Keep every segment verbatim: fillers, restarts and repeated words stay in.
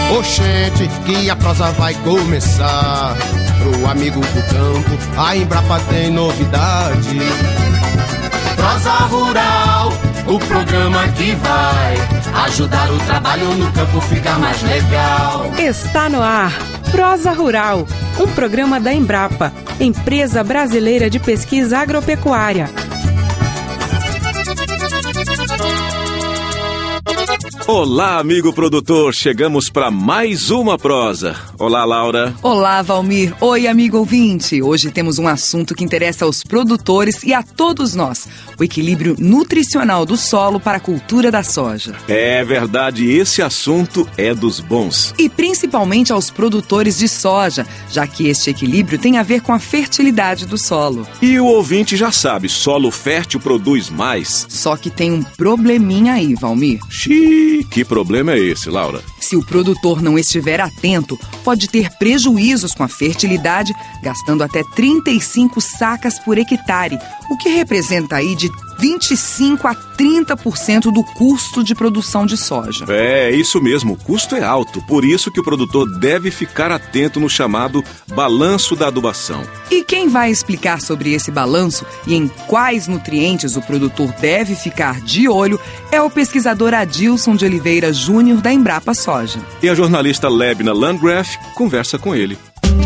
Oxente, que a prosa vai começar. Pro amigo do campo, a Embrapa tem novidade. Prosa Rural, o programa que vai ajudar o trabalho no campo ficar mais legal. Está no ar, Prosa Rural, um programa da Embrapa, Empresa Brasileira de Pesquisa Agropecuária. Olá, amigo produtor, chegamos para mais uma prosa. Olá, Laura. Olá, Valmir. Oi, amigo ouvinte. Hoje temos um assunto que interessa aos produtores e a todos nós: o equilíbrio nutricional do solo para a cultura da soja. É verdade, esse assunto é dos bons. E principalmente aos produtores de soja, já que este equilíbrio tem a ver com a fertilidade do solo. E o ouvinte já sabe, solo fértil produz mais. Só que tem um probleminha aí, Valmir. Xiii. Que problema é esse, Laura? Se o produtor não estiver atento, pode ter prejuízos com a fertilidade, gastando até trinta e cinco sacas por hectare, o que representa aí de vinte e cinco a trinta por cento do custo de produção de soja. É, isso mesmo, o custo é alto, por isso que o produtor deve ficar atento no chamado balanço da adubação. E quem vai explicar sobre esse balanço e em quais nutrientes o produtor deve ficar de olho é o pesquisador Adilson de Oliveira Júnior da Embrapa Soja. E a jornalista Lebna Landgraf conversa com ele.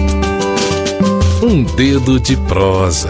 Um dedo de prosa.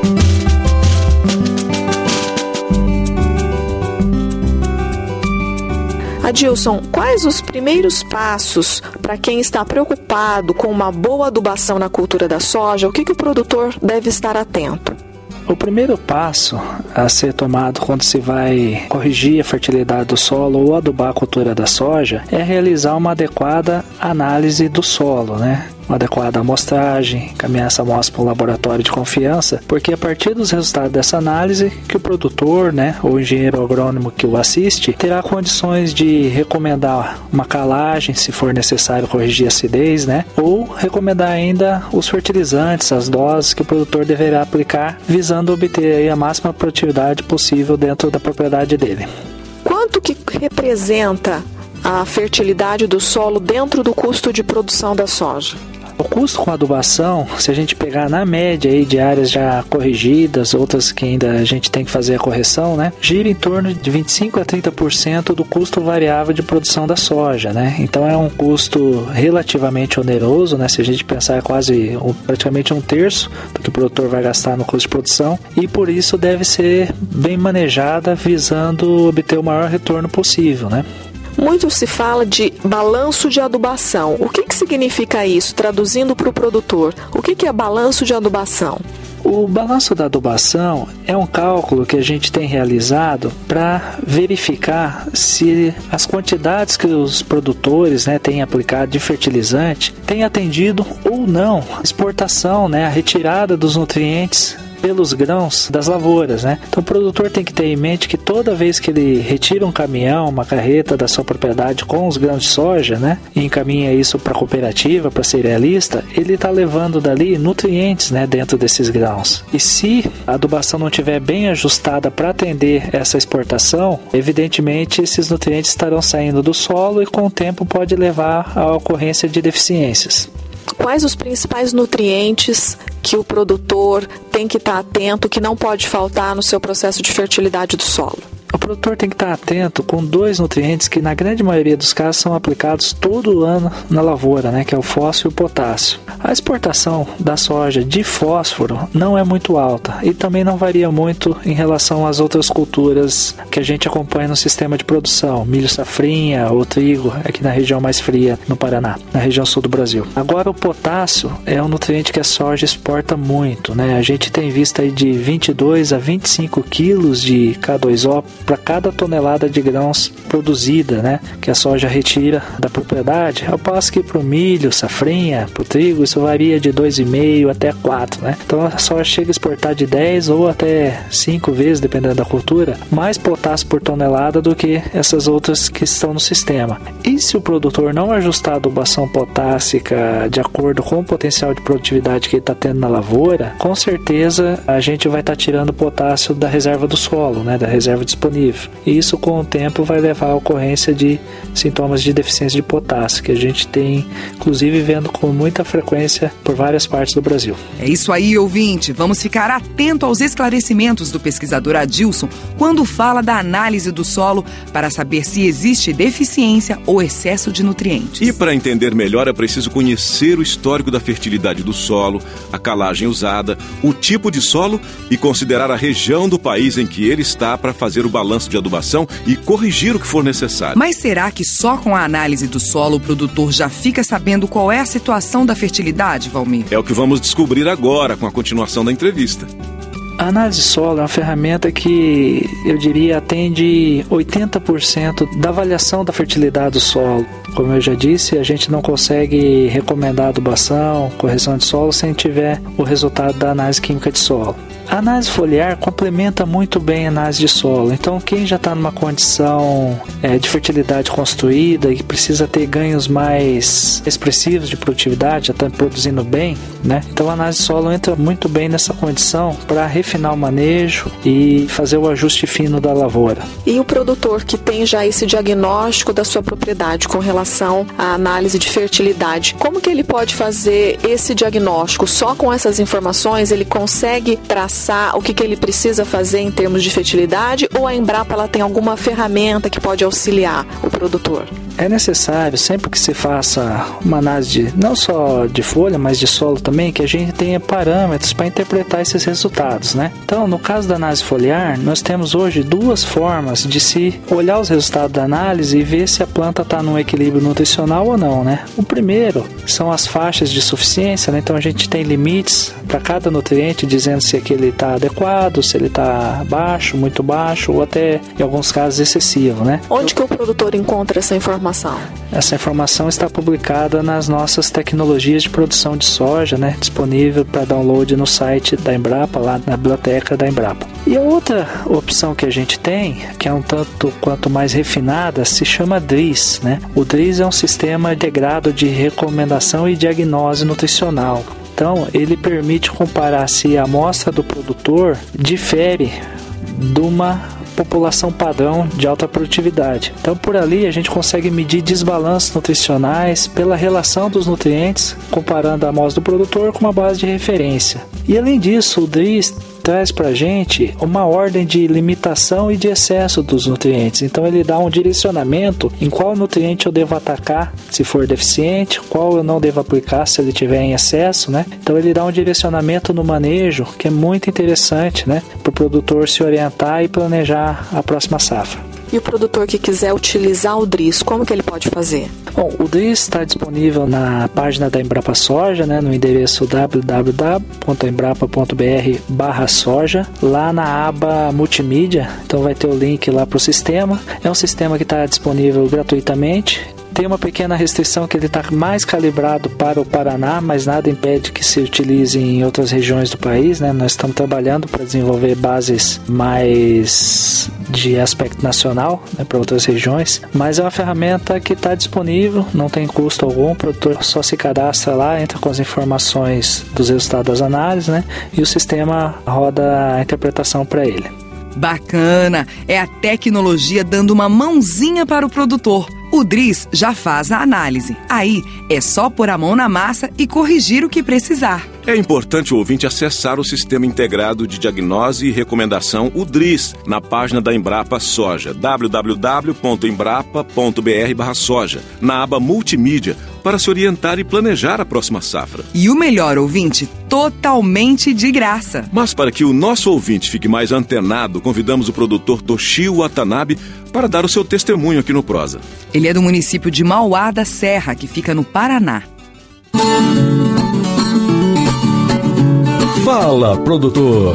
Adilson, quais os primeiros passos para quem está preocupado com uma boa adubação na cultura da soja? O que, que o produtor deve estar atento? O primeiro passo a ser tomado quando se vai corrigir a fertilidade do solo ou adubar a cultura da soja é realizar uma adequada análise do solo, né? Uma adequada amostragem, encaminhar essa amostra para um laboratório de confiança, porque a partir dos resultados dessa análise que o produtor, né, ou o engenheiro agrônomo que o assiste, terá condições de recomendar uma calagem, se for necessário corrigir a acidez, né, ou recomendar ainda os fertilizantes, as doses que o produtor deverá aplicar, visando obter aí a máxima produtividade possível dentro da propriedade dele. Quanto que representa a fertilidade do solo dentro do custo de produção da soja? O custo com adubação, se a gente pegar na média aí de áreas já corrigidas, outras que ainda a gente tem que fazer a correção, né, gira em torno de vinte e cinco a trinta por cento do custo variável de produção da soja, né? Então é um custo relativamente oneroso, né? Se a gente pensar é quase um, praticamente um terço do que o produtor vai gastar no custo de produção, e por isso deve ser bem manejada visando obter o maior retorno possível, né? Muito se fala de balanço de adubação. O que, que significa isso, traduzindo para o produtor? O que, que é balanço de adubação? O balanço da adubação é um cálculo que a gente tem realizado para verificar se as quantidades que os produtores, né, têm aplicado de fertilizante têm atendido ou não a exportação, né, a retirada dos nutrientes pelos grãos das lavouras, né? Então o produtor tem que ter em mente que toda vez que ele retira um caminhão, uma carreta da sua propriedade com os grãos de soja, né, e encaminha isso para a cooperativa, para a cerealista, ele está levando dali nutrientes, né, dentro desses grãos. E se a adubação não estiver bem ajustada para atender essa exportação, evidentemente esses nutrientes estarão saindo do solo e com o tempo pode levar à ocorrência de deficiências. Quais os principais nutrientes que o produtor tem que estar atento, que não pode faltar no seu processo de fertilidade do solo? O produtor tem que estar atento com dois nutrientes que na grande maioria dos casos são aplicados todo ano na lavoura, né, que é o fósforo e o potássio. A exportação da soja de fósforo não é muito alta e também não varia muito em relação às outras culturas que a gente acompanha no sistema de produção, milho safrinha ou trigo aqui na região mais fria no Paraná, na região sul do Brasil. Agora o potássio é um nutriente que a soja exporta muito, né? A gente tem visto aí de vinte e dois a vinte e cinco quilos de K dois O para cada tonelada de grãos produzida, né, que a soja retira da propriedade, ao passo que para o milho, safrinha, para o trigo, isso varia de dois vírgula cinco até quatro, né? Então a soja chega a exportar de dez ou até cinco vezes, dependendo da cultura, mais potássio por tonelada do que essas outras que estão no sistema. E se o produtor não ajustar a adubação potássica de acordo com o potencial de produtividade que ele está tendo na lavoura, com certeza a gente vai estar tá tirando potássio da reserva do solo, né, da reserva disponível. excessivo. E isso, com o tempo, vai levar à ocorrência de sintomas de deficiência de potássio, que a gente tem, inclusive, vendo com muita frequência por várias partes do Brasil. É isso aí, ouvinte. Vamos ficar atento aos esclarecimentos do pesquisador Adilson quando fala da análise do solo para saber se existe deficiência ou excesso de nutrientes. E para entender melhor é preciso conhecer o histórico da fertilidade do solo, a calagem usada, o tipo de solo e considerar a região do país em que ele está para fazer o balanço de adubação e corrigir o que for necessário. Mas será que só com a análise do solo o produtor já fica sabendo qual é a situação da fertilidade, Valmir? É o que vamos descobrir agora com a continuação da entrevista. A análise de solo é uma ferramenta que, eu diria, atende oitenta por cento da avaliação da fertilidade do solo. Como eu já disse, a gente não consegue recomendar adubação, correção de solo, sem tiver o resultado da análise química de solo. A análise foliar complementa muito bem a análise de solo. Então, quem já está numa condição é, de fertilidade construída e que precisa ter ganhos mais expressivos de produtividade, já está produzindo bem, né? Então, a análise de solo entra muito bem nessa condição para refinar o manejo e fazer o ajuste fino da lavoura. E o produtor que tem já esse diagnóstico da sua propriedade com relação à análise de fertilidade, como que ele pode fazer esse diagnóstico? Só com essas informações ele consegue traçar o que, que ele precisa fazer em termos de fertilidade, ou a Embrapa ela tem alguma ferramenta que pode auxiliar o produtor? É necessário, sempre que se faça uma análise de, não só de folha, mas de solo também, que a gente tenha parâmetros para interpretar esses resultados, né? Então, no caso da análise foliar, nós temos hoje duas formas de se olhar os resultados da análise e ver se a planta está num equilíbrio nutricional ou não, né? O primeiro são as faixas de suficiência, né? Então a gente tem limites para cada nutriente, dizendo se aquele está adequado, se ele está baixo, muito baixo, ou até, em alguns casos, excessivo, né? Onde que o produtor encontra essa informação? Essa informação está publicada nas nossas tecnologias de produção de soja, né? Disponível para download no site da Embrapa, lá na biblioteca da Embrapa. E a outra opção que a gente tem, que é um tanto quanto mais refinada, se chama D R I S, né? O D R I S é um sistema integrado de recomendação e diagnose nutricional. Então, ele permite comparar se a amostra do produtor difere de uma população padrão de alta produtividade. Então, por ali, a gente consegue medir desbalanços nutricionais pela relação dos nutrientes, comparando a amostra do produtor com uma base de referência. E, além disso, o D R I S traz para a gente uma ordem de limitação e de excesso dos nutrientes. Então, ele dá um direcionamento em qual nutriente eu devo atacar se for deficiente, qual eu não devo aplicar se ele tiver em excesso, né? Então, ele dá um direcionamento no manejo que é muito interessante, né? Para o produtor se orientar e planejar a próxima safra. E o produtor que quiser utilizar o D R I S, como que ele pode fazer? Bom, o D R I S está disponível na página da Embrapa Soja, né, no endereço w w w ponto embrapa ponto b r barra soja, lá na aba multimídia. Então vai ter o link lá para o sistema. É um sistema que está disponível gratuitamente. Tem uma pequena restrição que ele está mais calibrado para o Paraná, mas nada impede que se utilize em outras regiões do país, né? Nós estamos trabalhando para desenvolver bases mais de aspecto nacional, né, para outras regiões, mas é uma ferramenta que está disponível, não tem custo algum, o produtor só se cadastra lá, entra com as informações dos resultados das análises, né? E o sistema roda a interpretação para ele. Bacana! É a tecnologia dando uma mãozinha para o produtor. O D R I S já faz a análise. Aí é só pôr a mão na massa e corrigir o que precisar. É importante o ouvinte acessar o Sistema Integrado de Diagnose e Recomendação, o D R I S, na página da Embrapa Soja, w w w ponto embrapa ponto b r barra soja, na aba Multimídia, para se orientar e planejar a próxima safra. E o melhor, ouvinte, totalmente de graça. Mas para que o nosso ouvinte fique mais antenado, convidamos o produtor Toshio Watanabe para dar o seu testemunho aqui no Prosa. Ele é do município de Mauá da Serra, que fica no Paraná. Fala, produtor!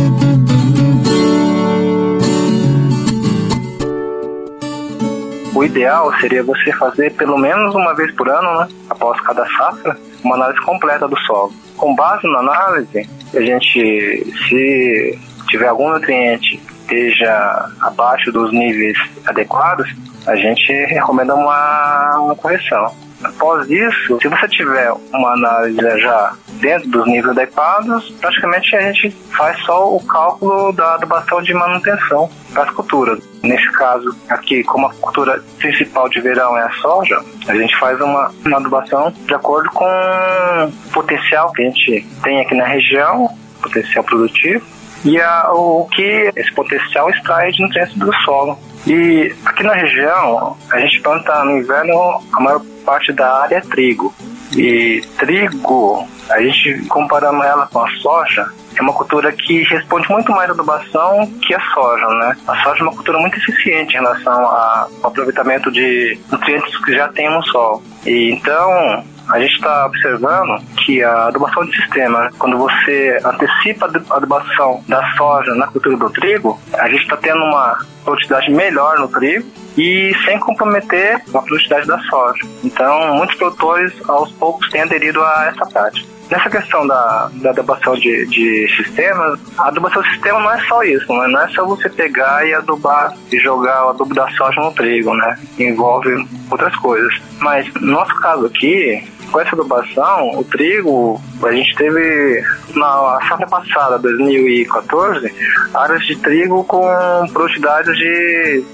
O ideal seria você fazer pelo menos uma vez por ano, né, após cada safra, uma análise completa do solo. Com base na análise, a gente, se tiver algum nutriente que esteja abaixo dos níveis adequados, a gente recomenda uma, uma correção. Após isso, se você tiver uma análise já dentro dos níveis adequados, praticamente a gente faz só o cálculo da adubação de manutenção das culturas. Nesse caso aqui, como a cultura principal de verão é a soja, a gente faz uma, uma adubação de acordo com o potencial que a gente tem aqui na região, potencial produtivo, e a, o que esse potencial extrai de nutrientes do solo. E aqui na região, a gente planta no inverno, a maior parte da área é trigo. E trigo, a gente comparando ela com a soja, é uma cultura que responde muito mais à adubação que a soja, né? A soja é uma cultura muito eficiente em relação ao aproveitamento de nutrientes que já tem no solo. E então, a gente está observando que a adubação de sistema, quando você antecipa a adubação da soja na cultura do trigo, a gente está tendo uma produtividade melhor no trigo e sem comprometer a produtividade da soja. Então, muitos produtores, aos poucos, têm aderido a essa prática. Nessa questão da, da adubação de, de sistemas, a adubação de sistema não é só isso, né? Não é só você pegar e adubar e jogar o adubo da soja no trigo, né? Envolve outras coisas. Mas, no nosso caso aqui, com essa adubação, o trigo, a gente teve, na safra passada, dois mil e quatorze, áreas de trigo com produtividade de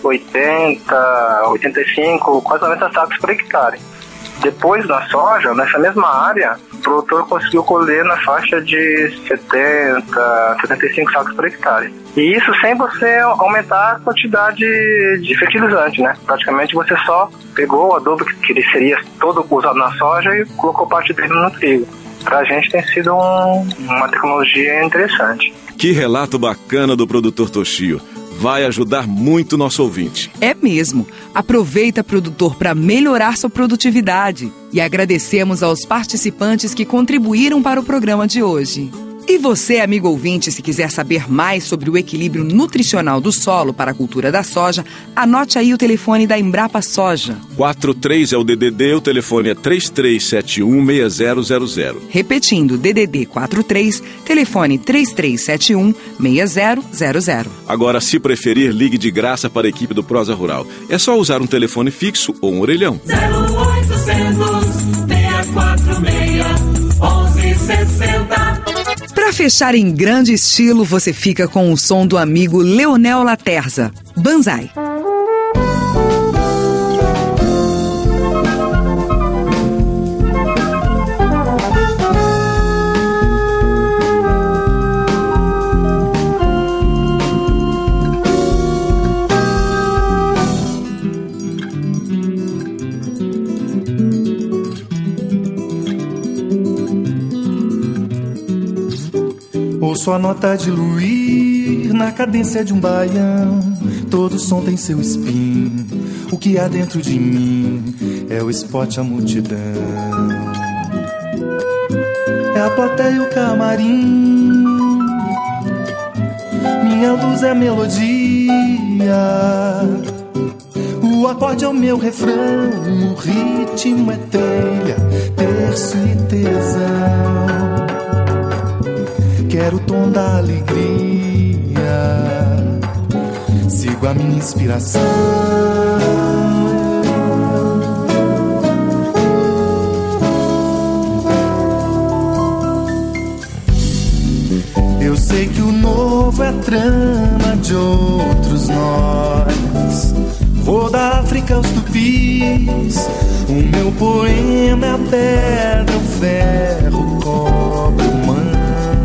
oitenta, oitenta e cinco, quase noventa sacos por hectare. Depois, na soja, nessa mesma área, o produtor conseguiu colher na faixa de setenta, setenta e cinco sacos por hectare. E isso sem você aumentar a quantidade de fertilizante, né? Praticamente você só pegou o adubo que ele seria todo usado na soja e colocou parte dele no trigo. Pra gente tem sido um, uma tecnologia interessante. Que relato bacana do produtor Toshio. Vai ajudar muito nosso ouvinte. É mesmo. Aproveita, produtor, para melhorar sua produtividade. E agradecemos aos participantes que contribuíram para o programa de hoje. E você, amigo ouvinte, se quiser saber mais sobre o equilíbrio nutricional do solo para a cultura da soja, anote aí o telefone da Embrapa Soja. quatro três é o D D D, o telefone é três três sete um, seis zero zero zero. Repetindo, D D D quatro três, telefone três três sete um, seis zero zero zero. Agora, se preferir, ligue de graça para a equipe do Prosa Rural. É só usar um telefone fixo ou um orelhão. zero oitocentos, seis quatro seis, onze sessenta. Para fechar em grande estilo, você fica com o som do amigo Leonel Laterza. Banzai. Ouço a nota diluir na cadência de um baião. Todo som tem seu spin. O que há dentro de mim é o spot, a multidão. É a plateia e o camarim. Minha luz é a melodia. O acorde é o meu refrão. O ritmo é trilha, terço e tesão. Quero o tom da alegria, sigo a minha inspiração. Eu sei que o novo é trama de outros nós. Vou da África aos tupis. O meu poema é a pedra, o ferro, o cobre, o manganês.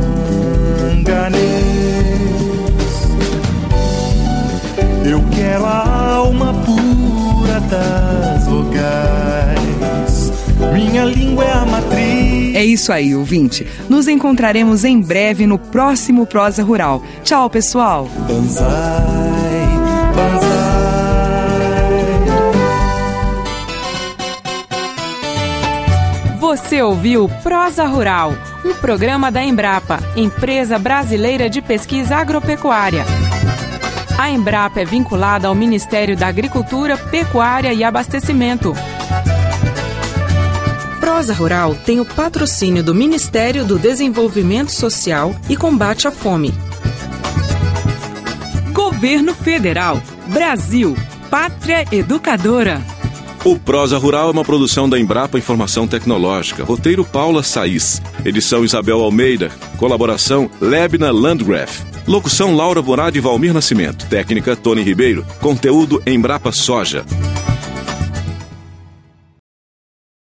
Eu quero a alma pura das vogais. Minha língua é a matriz. É isso aí, ouvinte. Nos encontraremos em breve no próximo Prosa Rural. Tchau, pessoal. Banzai, banzai. Você ouviu Prosa Rural, um programa da Embrapa, Empresa Brasileira de Pesquisa Agropecuária. A Embrapa é vinculada ao Ministério da Agricultura, Pecuária e Abastecimento. Prosa Rural tem o patrocínio do Ministério do Desenvolvimento Social e Combate à Fome. Governo Federal, Brasil, Pátria Educadora. O Prosa Rural é uma produção da Embrapa Informação Tecnológica. Roteiro Paula Saiz. Edição Isabel Almeida. Colaboração Lebna Landgraf. Locução Laura Borade e Valmir Nascimento. Técnica Tony Ribeiro. Conteúdo Embrapa Soja.